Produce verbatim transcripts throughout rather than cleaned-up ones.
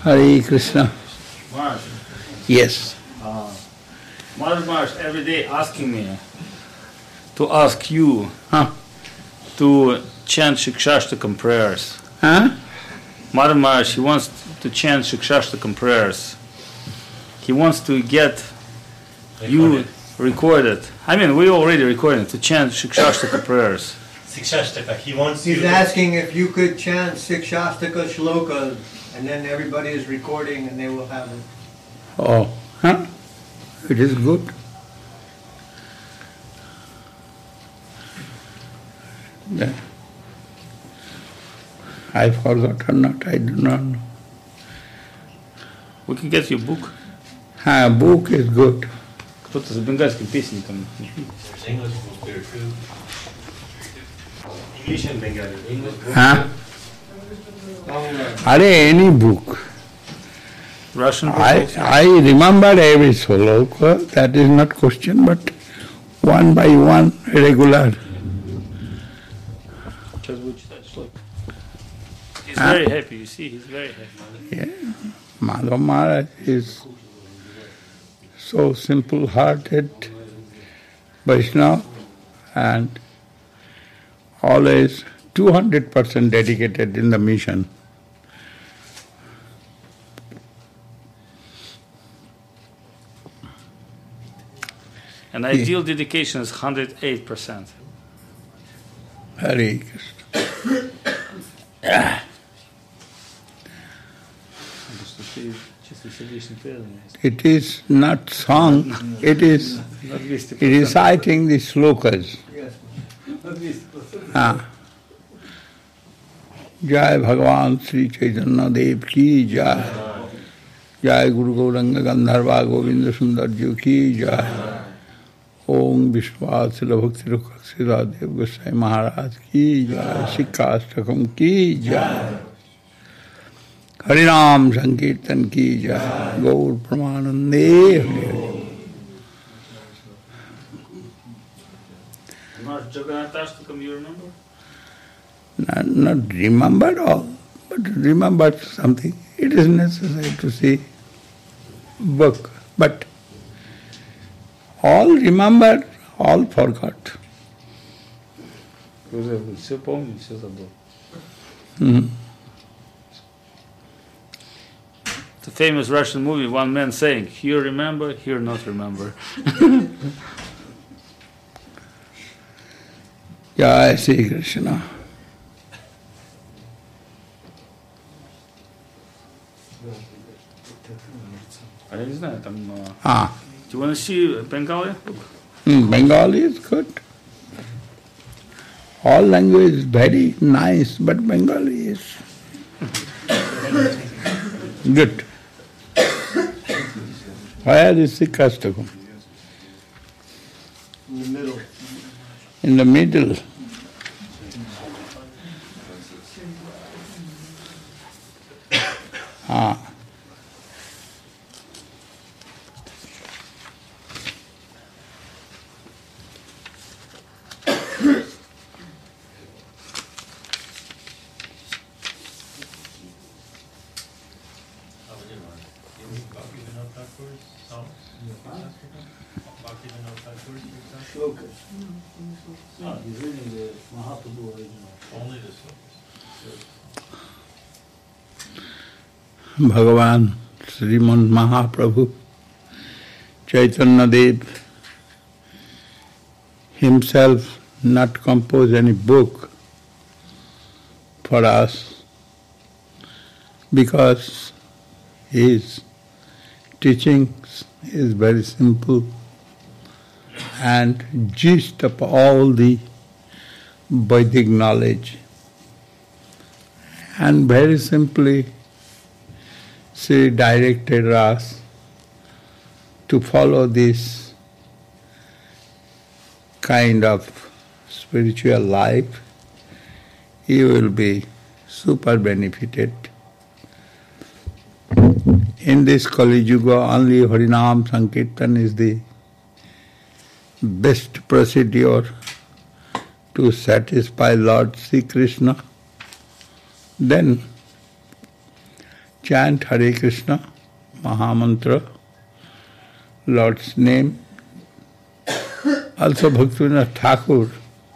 Hare Krishna. Maharaj. Yes. Uh, Maharaj Maharaj every day asking me to ask you Huh? to chant Shikshashtakam prayers. Huh? Maharaj Maharaj, he wants to chant Shikshashtakam prayers. He wants to get you recorded. I mean, we already recorded to chant Shikshashtaka prayers. Shikshashtaka. He wants He's you to- asking if you could chant six Shastaka shlokas, and then everybody is recording and they will have it. Oh, huh? It is good. Yeah. I forgot or not, I do not know. We can get you a book. Ah, book is good. Кто-то за бенгальским песенником. There's English book there too. English and Bengali. English book. Huh? Are any book. Russian book I, also. I remember every sloka, that is not question, but one by one, regular. Сейчас буду читать шлоки. He's Huh? very happy, you see, he's very happy. Yeah. Madhava Maharaj is so simple-hearted Vaishnava and always two hundred percent dedicated in the mission. And ideal dedication is one hundred eight percent. Hare Krishna. It is not song, it is reciting the slokas. हाँ जय भगवान श्री चैतन्य देव की जय जय गुरु गौरंग गंधर्वा गोविंद सुंदर जी की जय ओम विश्वासिल भक्ति रुखा देव गोसाई महाराज की जय शिक्षाष्टकम की जय हरिनाम संकीर्तन की जय गौर प्रमानंदे Hari Jagannathashtakam, you remember? Not, not remember all, but remember something. It is necessary to see book, but all remember, all forgot. Все помню, все забыл. Mm. The famous Russian movie, one man saying, here remember, here not remember. Jai Sri Krishna. А я не знаю, там... Ah, Do you want to see Bengali? mm, Bengali is good. All language is very nice, but Bengali is good. Where is the Kastakam? In the middle. In the middle. Ah. Ah, he's reading the Mahaprabhu original. Only the slokas. Bhagavan Srimad Mahaprabhu Chaitanya Dev himself not compose any book for us because his teachings is very simple and gist of all the Vedic knowledge. And very simply she directed us to follow this kind of spiritual life. You will be super benefited. In this Kali Yuga, only Harinam Sankirtan is the best procedure to satisfy Lord Sri Krishna. Then chant Hare Krishna, Mahamantra, Lord's name. Also Bhaktivinoda Thakur,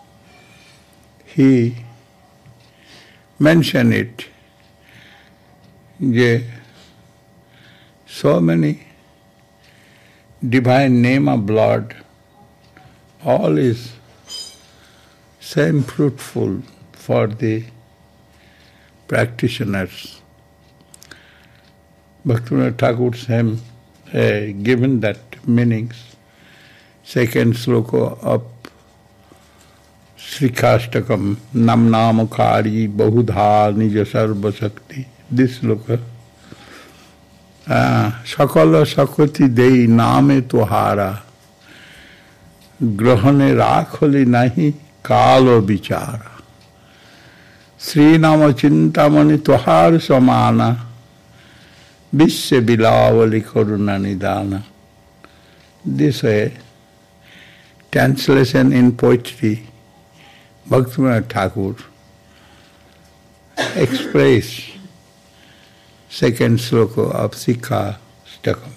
he mentioned it. Yeah, so many divine name of Lord, all is same fruitful for the practitioners. Bhaktivinoda Thakur same uh, given that meanings. Second sloka of Srikashtakam, Nam Namakari Bahudha Nija Sarva Shakti. This sloka. Sakala Sakoti Dei Name Tuhara Grahane Rakholi Nahi Kalo Bichara Sri Nama Chintamani Tuhar Samana Vishya Bilavali Karuna Nidana. This way, translation in poetry, Bhaktivinoda Thakur express second sloka of Sikha Stakam.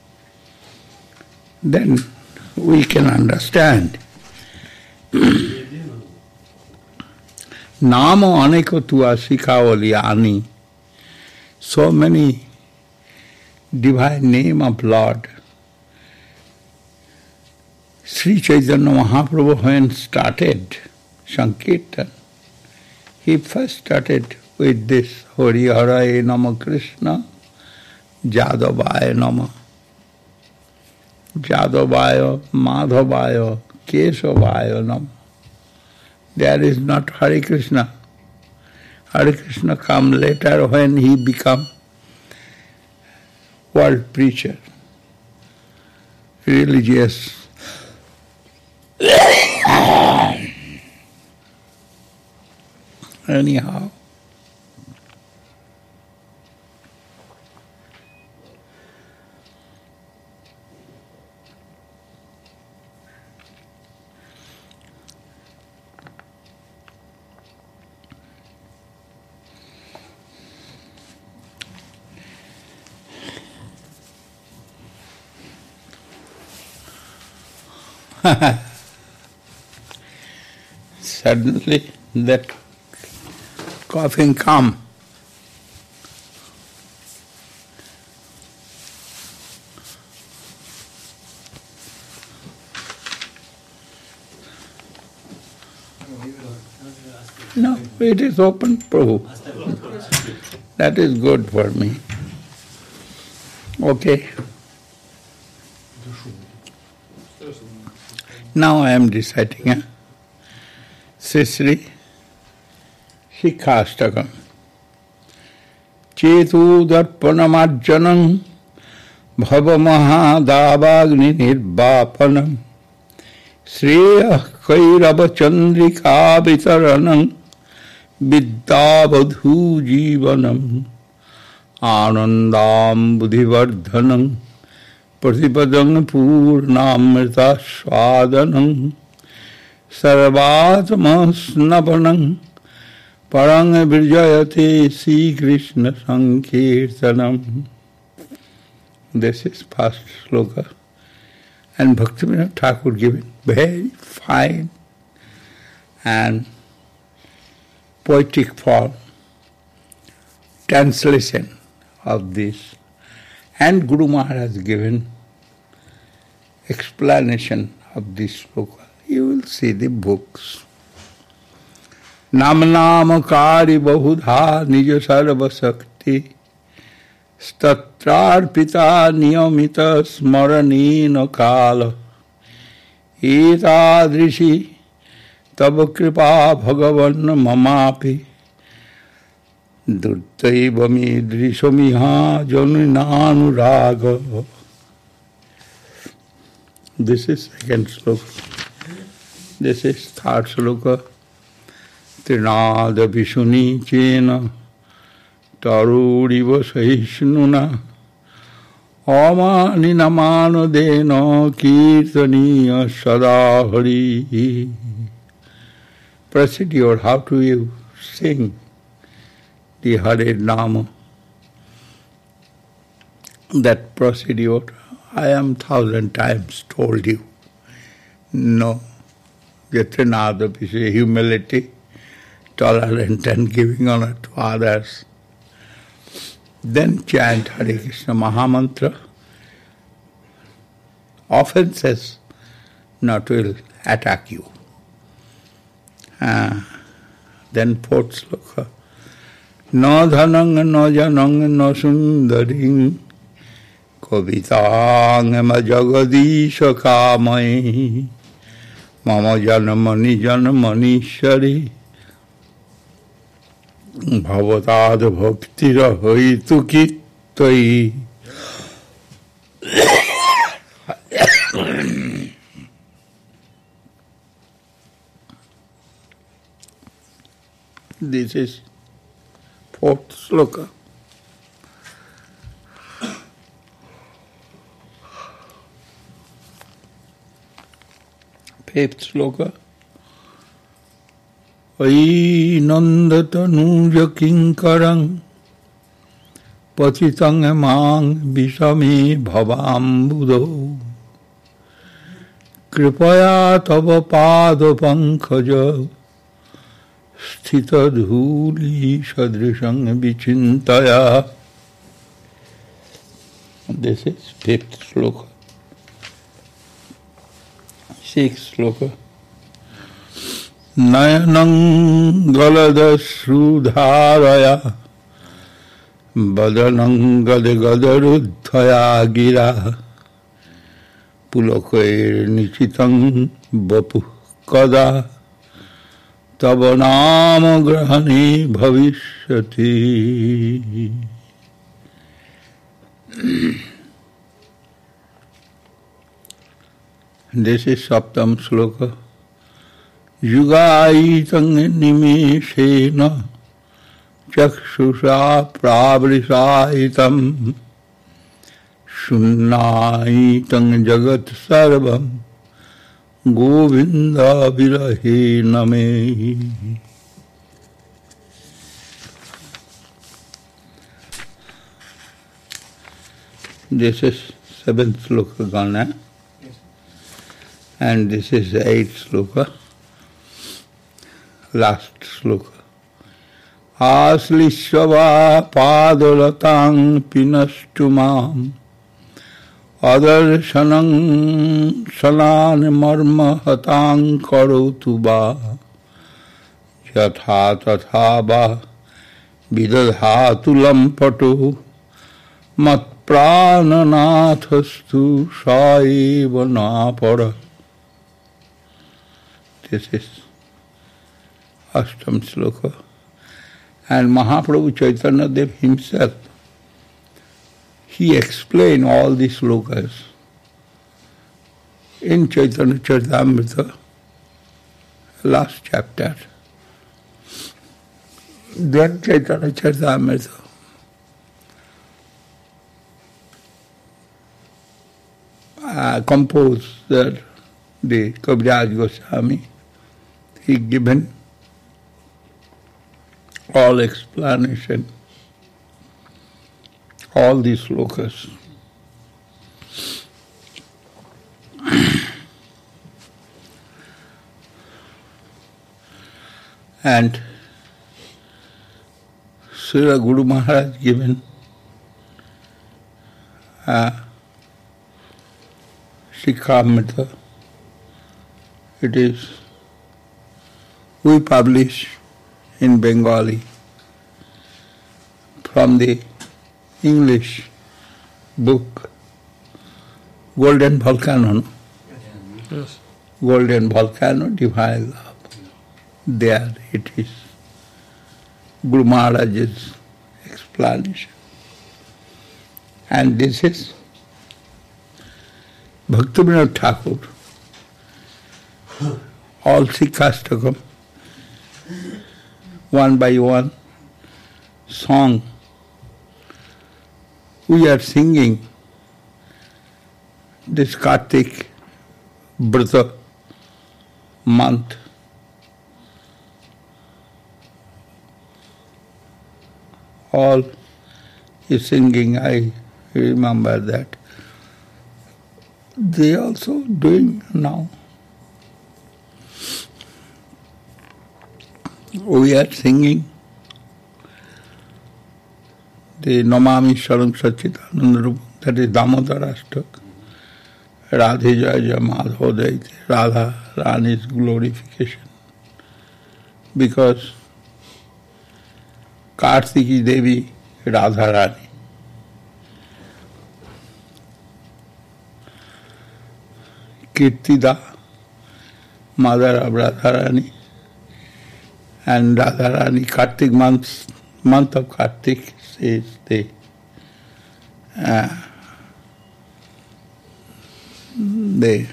Then we can understand. Namo aneko tua Sikhavali ani. So many divine name of Lord. Sri Chaitanya Mahaprabhu, when started Sankirtan, he first started with this Hari Haraye Nama Krishna, Jadavaya Nama, Jadavaya, Madhavaya, Kesavaya Nama. There is not Hare Krishna. Hare Krishna come later when he become world preacher, religious. Anyhow, suddenly that coughing come. No, it is open, Prabhu. That is good for me. Okay. Now I am reciting a Sri Sikhastakam. Chetu darpanamarjanam bhavamahadavagni nirvapanam Sreya kairava chandrika vitaranam vidyavadhu jivanam anandam buddhivardhanam pratipadam purnamrita swadanam sarvatma snapanam parang virjayate Sri Krishna sankirtanam. This is first sloka. And Bhaktivinoda Thakur given very fine and poetic form translation of this. And Guru Maharaj given explanation of this sloka. You will see the books. Nam namakari bahudha nija sarva sakti statrarpita niyamita smaranina kala etadrishi tava kripa bhagavan mamapi durtaivami drishamiha janinanuraga. This is second sloka. This is third sloka. Trinada vishuni chena taruriva sahishnuna amani namano dena kirtaniya sadahari. Procedure, how do you sing the Hare Nama? that procedure, I am thousand times told you. No. Yatrinada is humility, tolerant and giving honor to others. Then chant Hare Krishna Mahamantra. Offenses not will attack you. Uh, then fourth sloka. No dhanang, no janang, no sundaring, kavitang ema jagadisha kamai, mama janamani janamani shari, bhavatad bhaktira hoitu kittai. This is fourth sloka. Fifth sloka. Ai nandatanuja kinkarang patitang emang visame bhavam kripaya tava pada pankhaja sthita dhuli sadrishang vichintaya. This is fifth sloka. Sixth sloka. Nayanang galadasrudharaya badanang gadagadarudhaya gira pulakair nichitang bapu kada tava nama grahani bhavishyati. This is Saptam Sloka. Yugaitang nimeshena chakshusha pravrisaitam shunnaitam jagat sarvam Govinda virahe name. This is seventh sloka gone, and this is the eighth sloka, last sloka. Aslishava padalatang pinastumam Adarshanang salan marma hatang karotu ba yatha tatha ba vidadhatu lampato mat prananathastu saiva napara. This is Ashtam Sloka. And Mahaprabhu Chaitanya Dev himself, he explained all these slokas in Chaitanya Charitamrita, last chapter. Then Chaitanya Charitamrita uh, composed that the Kaviraj Goswami, he given all explanation, all these slokas. And Srila Guru Maharaj given uh, Shikhamrita. It is, we publish in Bengali from the English book Golden Volcano. Yes. Golden Volcano, Divine Love. There it is. Guru Maharaj's explanation. And this is Bhaktivinoda Thakur. All Sikhastakam, one by one, song. We are singing this Kartik Brata month. All is singing. I remember that. They also doing now. We are singing the Namami Sharam Sachidananda Rupa, that is Damodara Ashtak. Radhe Jaya Jaya Madhava Daite, Radha Rani's glorification. Because Kartiki Devi, Radha Rani. Kirtida, mother of Radharani, and Radharani, Kartik month, month of Kartik says they, uh, they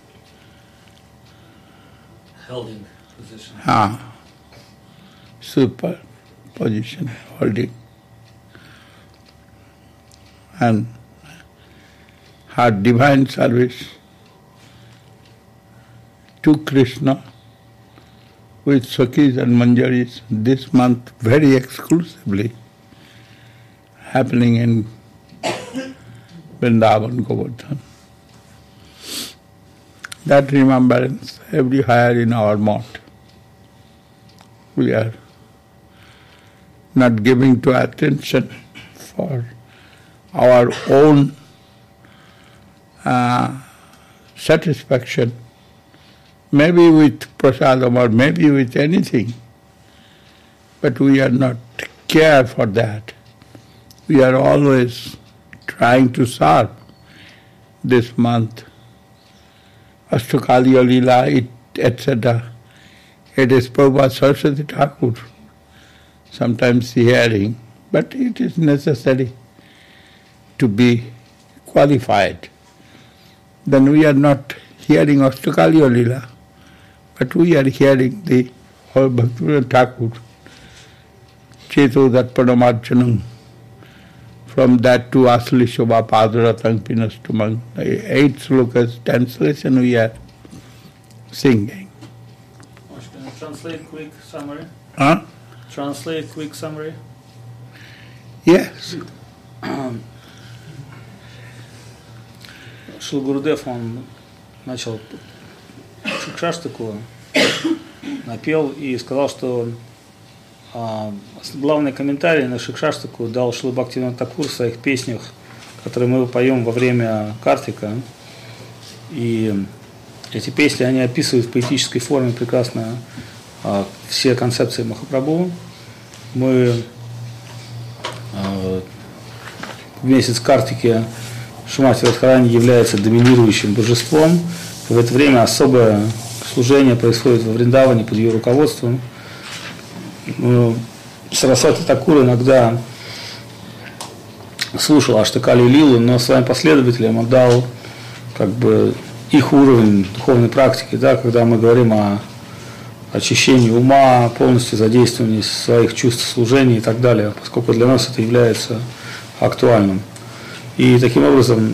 Held in position. Ah, super position holding. And her divine service to Krishna with Sakhis and Manjaris this month very exclusively happening in Vrindavan, Govardhan. That remembrance everywhere in our mouth. We are not giving to attention for our own uh, satisfaction, maybe with prasadam or maybe with anything, but we are not care for that. We are always trying to serve this month. Ashtakaliya Leela, et cetera. It is Prabhupada Saraswati Thakur, sometimes hearing, but it is necessary to be qualified. Then we are not hearing Ashtakaliya Leela, but we are hearing the whole Bhaktivinoda Thakur, Cheto Datpanamarchanam, from that to Asli Shobha Padratang Pinastumang, eight slokas translation we are singing. Can you translate quick summary? Huh? Translate quick summary. Yes. Шрила Гурудев, он начал Шикшаштаку, напел и сказал, что а, главный комментарий на Шикшаштаку дал Шрила Бхактивинода Тхакур в своих песнях, которые мы поем во время Картика. И эти песни, они описывают в поэтической форме прекрасно а, все концепции Махапрабху. Мы а, в месяц Картики Шримати Радхарани является доминирующим божеством. И в это время особое служение происходит во Вриндаване под ее руководством. Сарасвати Такур иногда слушал Аштакали Лилу, но своим последователям он дал как бы их уровень духовной практики, да, когда мы говорим о очищении ума, полностью задействовании своих чувств служения и так далее, поскольку для нас это является актуальным. И таким образом,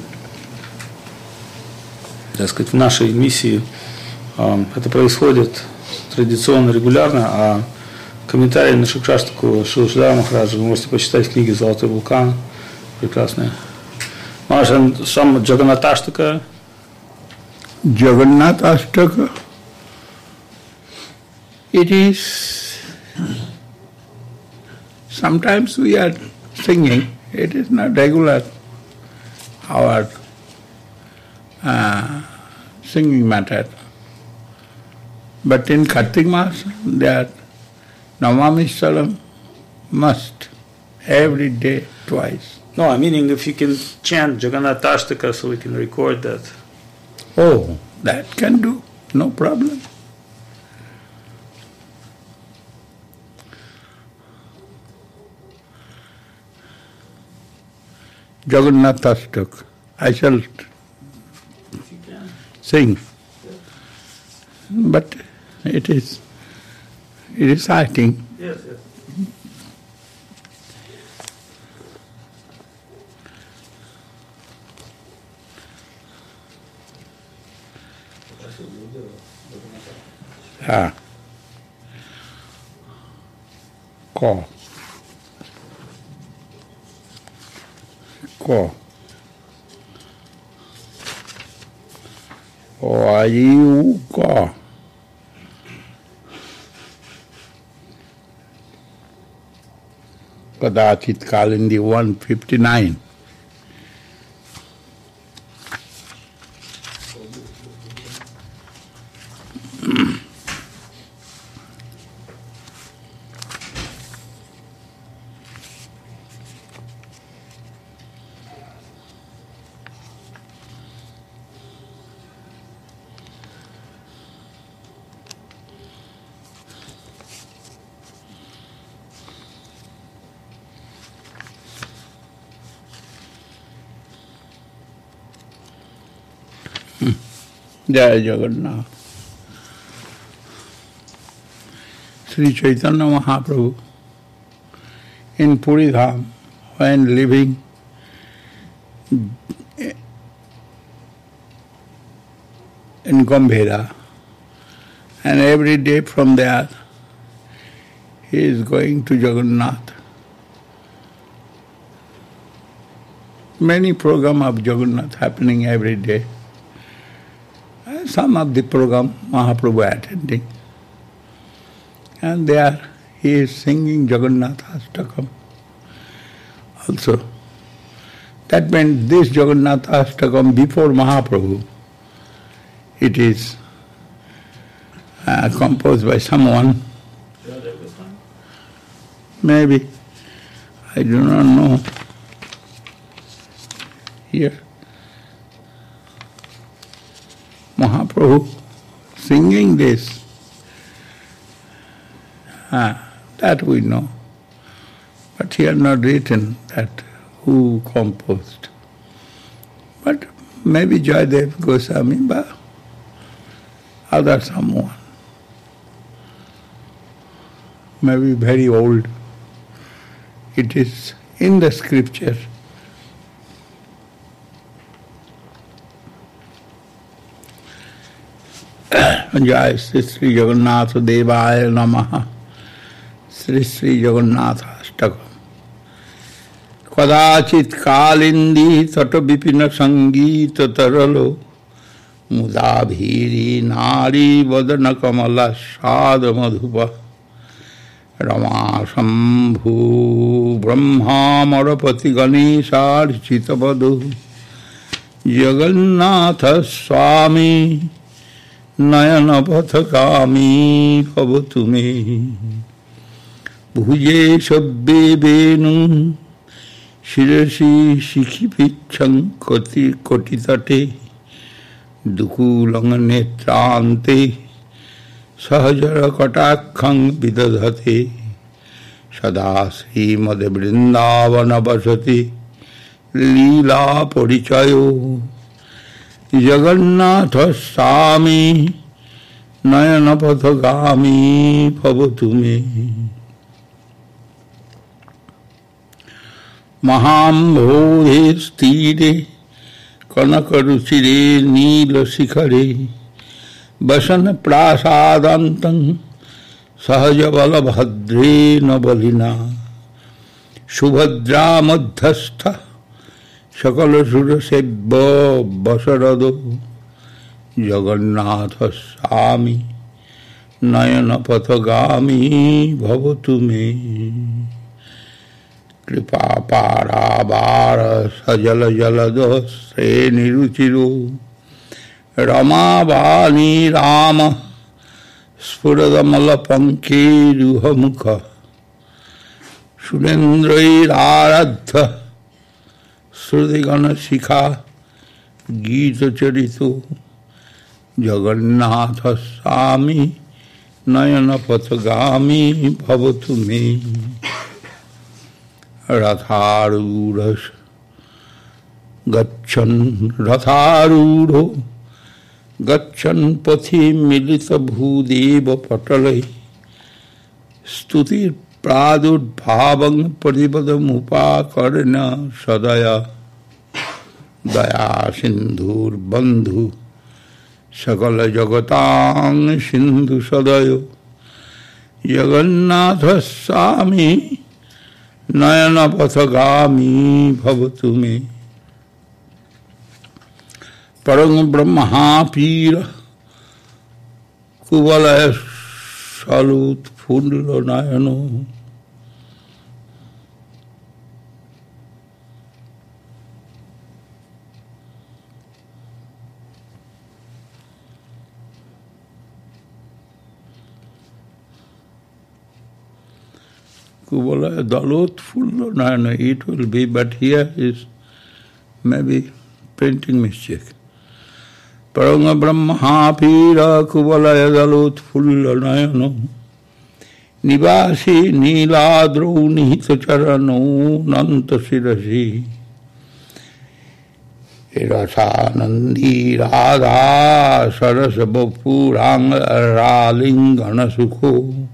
так сказать, в нашей миссии э, это происходит традиционно, регулярно, а комментарии на Шикшаштаку Шрила Шридхара Махараджа вы можете почитать в книге «Золотой вулкан», прекрасная. Может, сам Джаганаташтака. Jagannatha-ashtaka, it is, sometimes we are singing, it is not regular, our uh, singing matter. But in Kartik Mass, that Namami Salam must, every day, twice. No, I meaning if you can chant Jagannatha-ashtaka so we can record that. Oh, that can do, no problem. Jagannatha-ashtaka, I shall sing. But it is reciting. Yes, yes. Ah. Ko. Ko. वायुका कदाचित Kalindi one fifty-nine. जय Jagannath. Sri Chaitanya Mahaprabhu in Puri Dham, when living in Gambhira, and every day from there he is going to Jagannath. Many programs of Jagannath happening every day. Some of the program Mahaprabhu attending. And there he is singing Jagannath Ashtakam also. That meant this Jagannath Ashtakam before Mahaprabhu. It is uh, composed by someone. Maybe. I do not know. Here. Mahaprabhu singing this, ah, that we know. But here not written that who composed. But maybe Jayadev Goswami, but other someone. Maybe very old. It is in the scripture. Jai Sri Sri Jagannath Devaya Namaha. Sri Sri Jagannath Ashtakam. Kadachit Kalindi Tata Vipina Sangita Taralo Mudabhiri Nari Vadana Kamala Sada Madhupa Rama Shambhu Brahma Marapati Ganesha Chitabadu Jagannatha Swami Nayana Pathakami Bhavatu me Bhuje Sabbe Benu Shirasi Shikipichang Koti Kotitate Dukulang Netrante Sahajara Katakhang Vidadhate Sada Srimad Vrindavana Vasati Leela Porichayo Jagannatha Swami Nayana Pathagami Bhavatu me Maham Bhodhe Stire Kanakaruchire Nila Sikhare Vasana Prasadantang Sahajavala Bhadre Nabalina Subhadra Madhastha Sakala Surasebha Basarado Jagannatha Swami Nayana Pathagami Bhavatu me Kripa Parabara Sajala Jalado Se Niruchiru Rama Vani Rama Spuradamala Panke Ruhamukha Surendrai Aradha Srudigana Shikha Gita Charito Jagannatha Swami Nayana Pathagami Bhavatu me Ratharudas Gachan Ratharudho Gachan Pathi Milita Bhudeva Patalai Stuti Pradud Bhavang Padipadam Upakarna Sadaya Daya Sindhur Bandhu Sakala Jagatang Sindhu Sadayo Jagannatha Swami Nayana Pathagami Bhavatu me Parang Brahma Pira Kuvalaya Salut Fundlo Nayano. Kuvalaya Dalut Fundlo Nayano. It will be, but here is maybe printing mistake. Paranga Brahma Pira Kuvalaya Dalut Fulla Nayano Nivasi Niladro Nihita Charano Nanta Sirasi Rasanandi Radha Sarasabapuranga Ralingana Sukho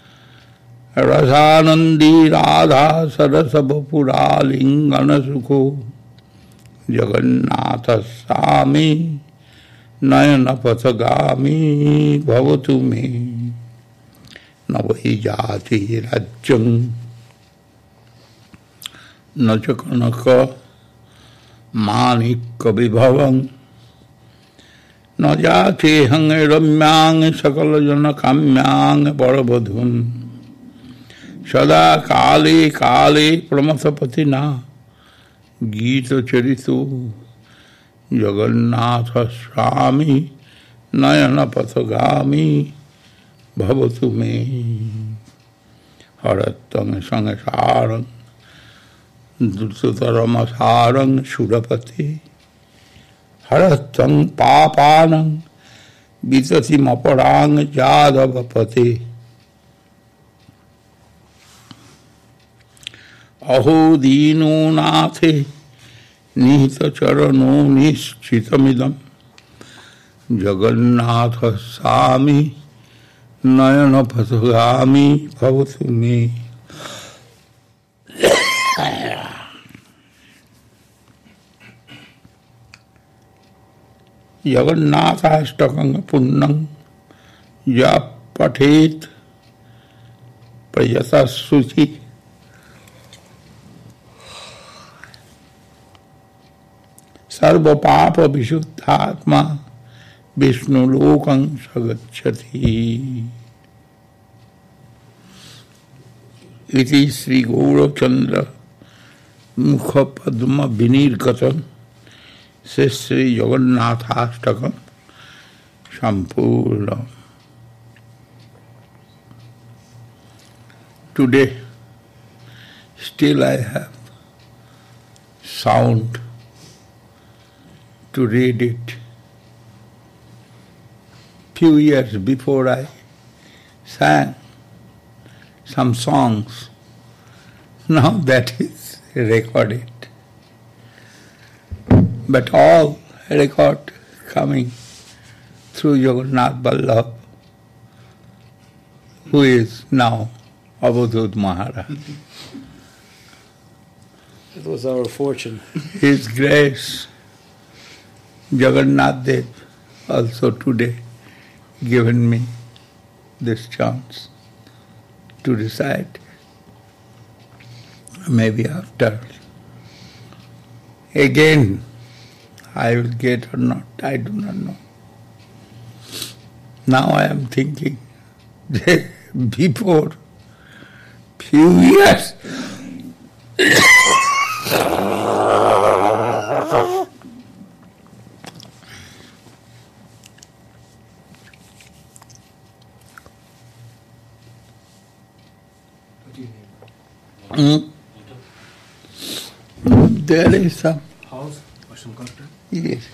Rasanandi Radha Sarasabapuralingana Sukho Jagannatha Sami Nayana Pathagami Bhavatu me Navahijati Rajjam Nachakanaka Manika Vibhavam Najati Hange Ramyang Sakalajana Kamyang Parabadhum Sada Kali Kali Pramathapatina Gita Charitu Jagannatha Swami Nayana Pathagami Bhavatu me Haratang Sangasarang Duttaramasarang Surapati Haratang Papanang Vitati Maparang Jadavapati Aho Dino Nathe Nihita Charano Nishchitamidam Jagannatha Sami Nayana Pathagami Bhavatu me Jagannatha Astakanga Punnang Ya Pathet Prayata Suchi Sarva Papa Vishuddhatma Vishnu Lokang Sagacchati. Iti Sri Gaura Chandra Mukha Padma Vinirgatan Sri Jagannatha-ashtakam Sampurna. Today, still I have sound to read it. Few years before I sang some songs. Now that is recorded. But all record coming through Jagannath Vallabh, who is now Avadhut Maharaj. It was our fortune. His grace, Jagannath Dev, also today given me this chance to recite. Maybe after again I will get or not, I do not know. Now I am thinking, before few years, mm, there is some House or some culture? yes.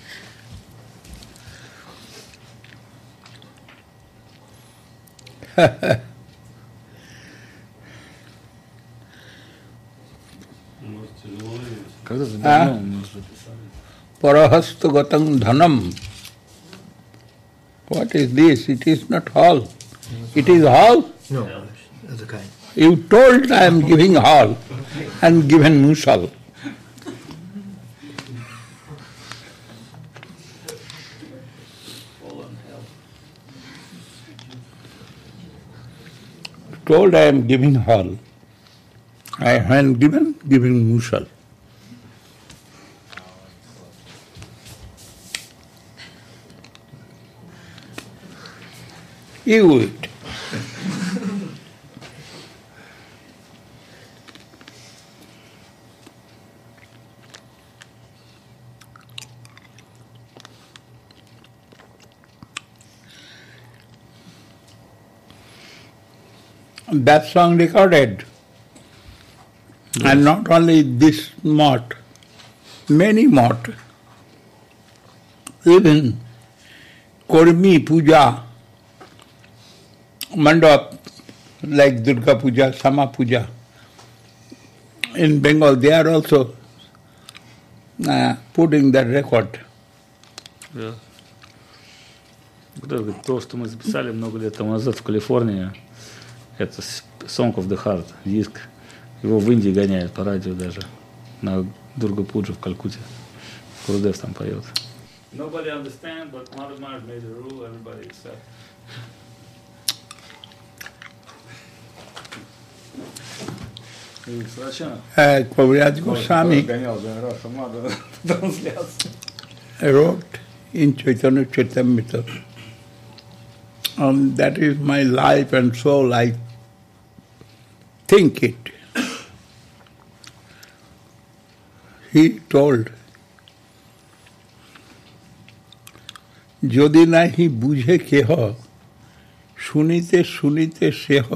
Ah, Parahastu Gatam Dhanam. What is this? It is not hall. It is hall. No, that's a kind. You told I am giving hall and given musal. Told I am giving hall. I am given, giving musal. You it. That song recorded. Yes. And not only this mott, many mott, even Kurmi Puja, Mandap, like Durga Puja, Sama Puja, in Bengal, they are also uh, putting that record. Yeah. То, что мы записали много лет тому назад в Калифорнии, это Song of the Heart, диск. Его в Индии гоняют по радио даже. На Дурга Пуджа в Калькутте. Гурудев там поет. Nobody understand, but Mother Mars made a rule, everybody accept. Uh, Kaviraj Goswami wrote in Chaitanya Charitamrita, um, that is my life and soul, I think it. He told, যদি নাহি বুঝে কেহ শুনিতে শুনিতে সেহ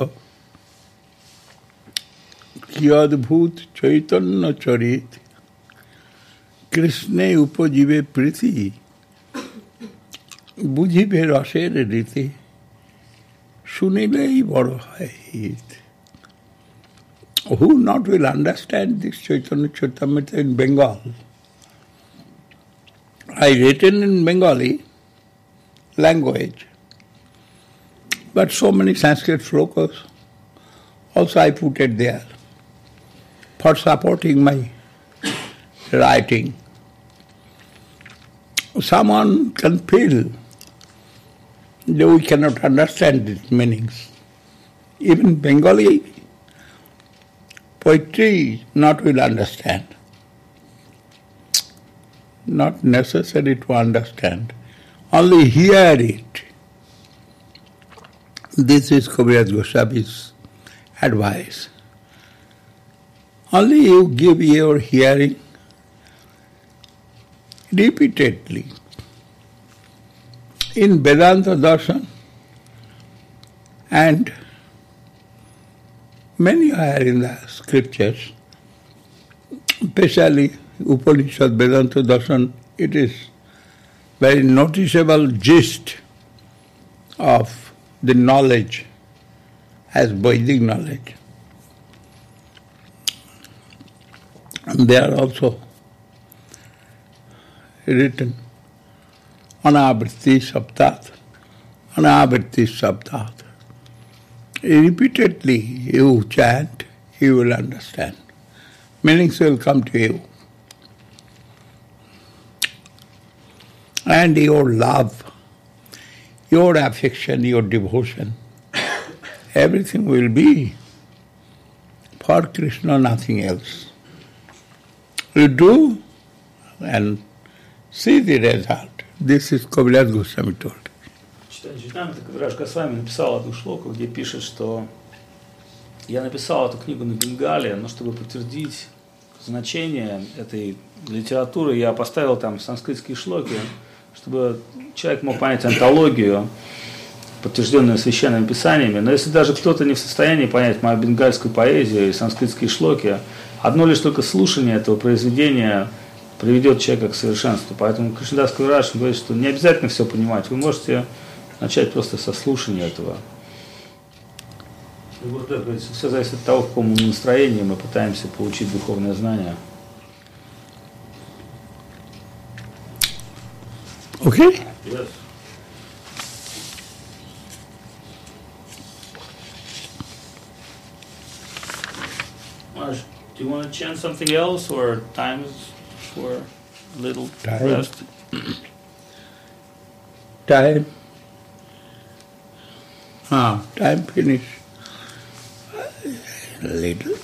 কি অদ্ভুত চৈতন্য চরিত কৃষ্ণে উপজীবে প্রীতি বুঝিবে রসের রীতি শুনিলেই বড় হয় হিত. Who not will understand this Chaitanya Charitamrita in Bengal? I written in Bengali language, but so many Sanskrit slokas also I put it there for supporting my writing. Someone can feel that we cannot understand these meanings. Even Bengali poetry not will understand. Not necessary to understand. Only hear it. This is Kaviraj Goswami's advice. Only you give your hearing repeatedly. In Vedanta Darshan and many are in the scriptures, especially Upanishad, Vedanta Darshan, it is very noticeable gist of the knowledge as Vedic knowledge. And they are also written Anavritti Saptat, Anavritti Saptat. Repeatedly you chant, you will understand. Meanings will come to you. And your love, your affection, your devotion, everything will be for Krishna, nothing else. You do and see the result. This is Kaviraj Goswami told. Читаем, Кавираж Госвами написал одну шлоку, где пишет, что я написал эту книгу на бенгале, но чтобы подтвердить значение этой литературы, я поставил там санскритские шлоки, чтобы человек мог понять антологию, подтвержденную священными писаниями. Но если даже кто-то не в состоянии понять мою бенгальскую поэзию и санскритские шлоки, одно лишь только слушание этого произведения приведет человека к совершенству. Поэтому Кришнадас Кавирадж говорит, что не обязательно все понимать. Вы можете начать просто со слушания этого. Все зависит от того, в каком настроении мы пытаемся получить духовное знание. Okay? Yes. Do you want to chant something else, or time is for a little Time. rest? Time. Ah, time finish. A little.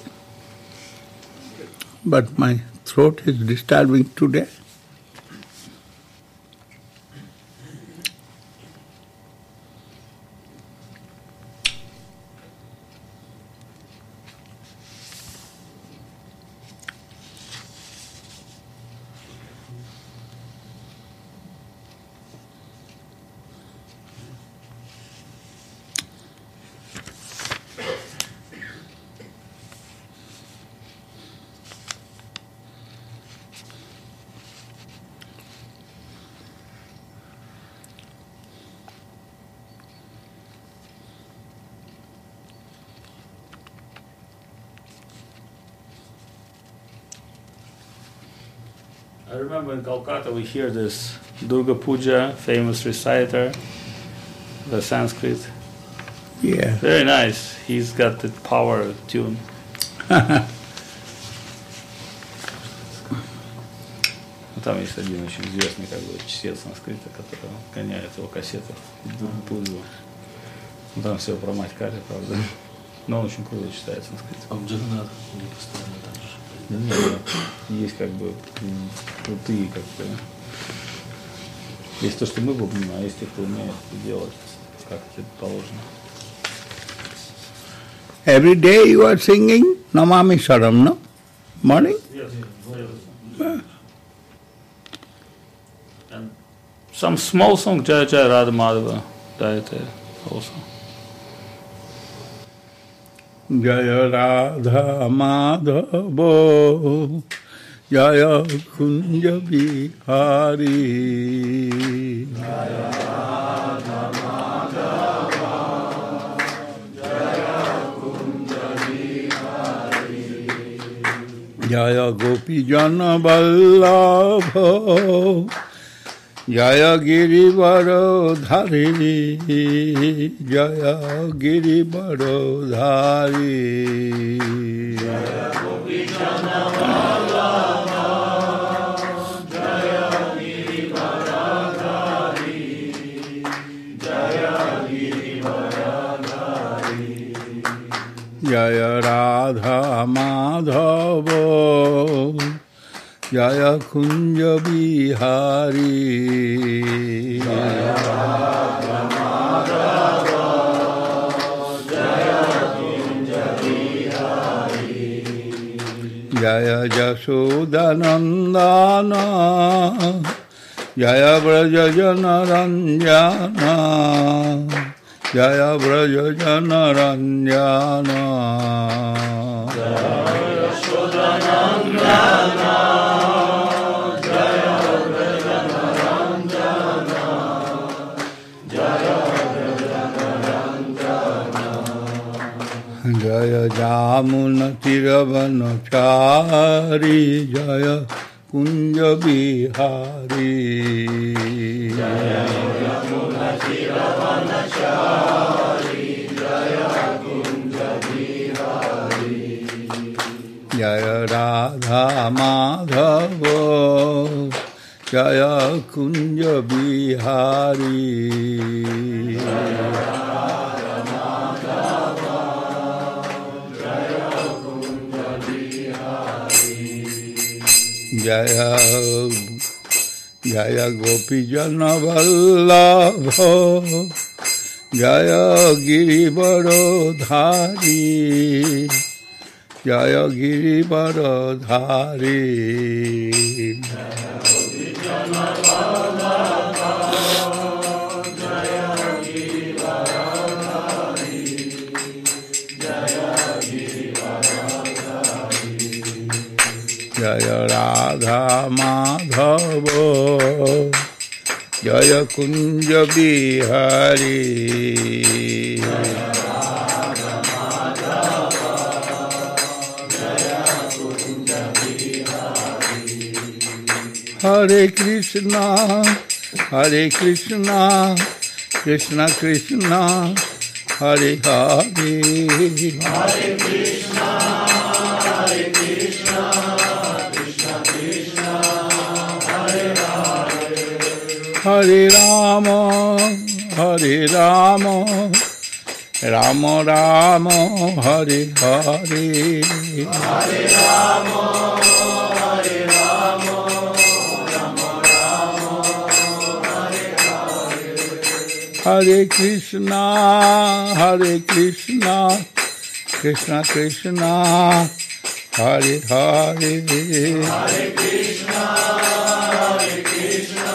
But my throat is disturbing today. I remember in Calcutta we hear this Durga Puja, famous reciter, the Sanskrit. Yeah. Very nice. He's got the power tune. Там есть один очень известный как бы чтец санскрита, который гоняет его кассеты в Пуджу. Там все про мать Кали, правда. Но он очень круто читает санскрит. А в Джаганнатах не постоянно так же? Да нет, есть как бы крутые как бы. Есть то, что мы бубним, а есть те, кто умеет это делать, как это положено. Every day you are singing Namami Saram, no? Morning? Yes, yes. And some small song, Jaya Jaya Radha Madhava, that also. Jaya Radha Madhava Jaya Kunja Bihari Jaya Radha Madhava Jaya Kunja Bihari Jaya Gopi Jana Vallabha Jaya Girivara Dhari Jaya Girivara Dhari Jaya Gopi Jana Vallabha Jaya Girivara Dhari Jaya Girivara Dhari Jaya Radha Madhava Jaya Kunja Bihari Jaya Radha Madhava Jaya Kunja Bihari Jaya Jashodanandana Jaya Braja Jana Ranjana Jaya Braja Jana Ranjana Jaya Jashodanandana Jaya Jamuna Tiravanachari Jaya Kunja Bihari Jaya Jamuna Tiravanachari Jaya Kunja Bihari Jaya Radha Madhava Jaya Kunja Bihari Jaya Jaya Jaya Gopi Jana Vallabha Jaya Girivara Dhari Jaya Girivara Dhari Jaya Gopi Jana Vallabha Jaya Girivara Dhari Jaya Girivara Jaya Radha Madhava Jaya Kunja Bihari Jaya Radha Madhava Jaya Kunja Bihari Hare Krishna Hare Krishna Krishna Krishna Hare Hare Hare Krishna Hare Krishna Hare Rama, Hare Rama, Rama Rama, Hare Hare. Hare Rama, Hare Rama, Rama Rama, Hare Hare. Hare Krishna, Hare Krishna, Krishna Krishna, Hare Hare. Hare Krishna, Hare Krishna.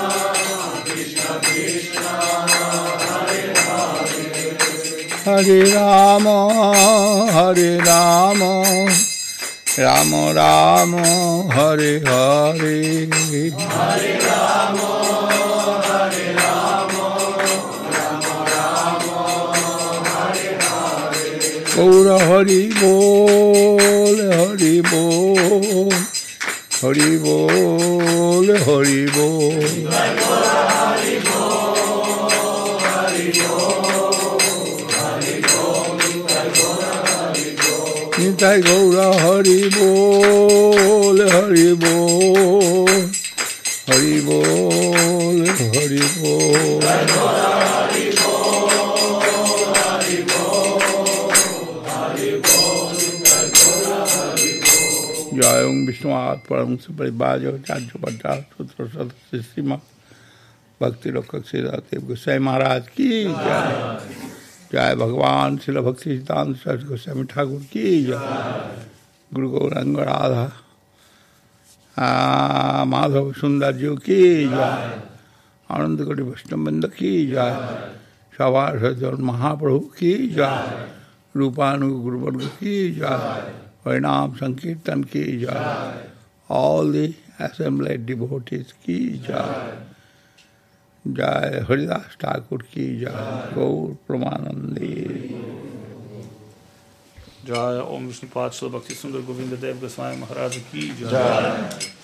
Hare Rama, Hare Rama, Rama Rama, Hare Hare. Hare Rama, Hare Rama, Rama Rama, Hare Hare. Gaura Hari Bol, Hari Bol, Hari बोल हरि बोल निताय गौरा हरि बोल हरि बोल हरि बोल हरि बोल जय ओम विष्णुआत् परम सुपरिवाज चार्य पट्टा सूत्र सदस्य श्रीमद भक्ति लोकक श्रीदेव गोसाई महाराज की जय। जय भगवान श्रील भक्ति सिद्धांत सरस्वती गोस्वामी ठाकुर की जय। गुरु गौरांग राधा माधव सुंदर जी की जय। आनंद कोटि वैष्णववृंद की जय। सभासद महाप्रभु की जय। रूपानु गुरुवर्ग की जय। हरिनाम संकीर्तन की जय। ऑल दी assembled devotees की जय। जय हरिदास ठाकुर की जय। गौर प्रमानंदी। जय ओम विष्णुपाद श्री भक्ति सुंदर गोविंद देव गोस्वामी महाराज की जय।